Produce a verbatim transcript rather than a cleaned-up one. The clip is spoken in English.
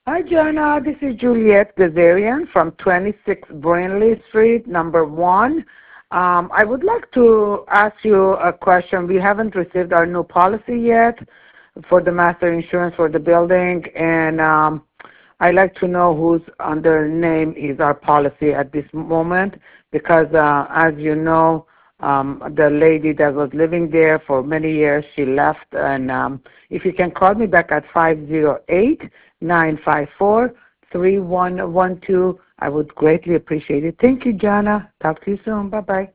Hi, Jana. This is Juliet Gazarian from twenty-six Brainley Street, number one. Um, I would like to ask you a question. We haven't received our new policy yet for the master insurance for the building, and um, I'd like to know whose under name is our policy at this moment because, uh, as you know, um, the lady that was living there for many years, she left. And um, if you can call me back at five zero eight, nine five four, three one one two, I would greatly appreciate it. Thank you, Jana. Talk to you soon. Bye-bye.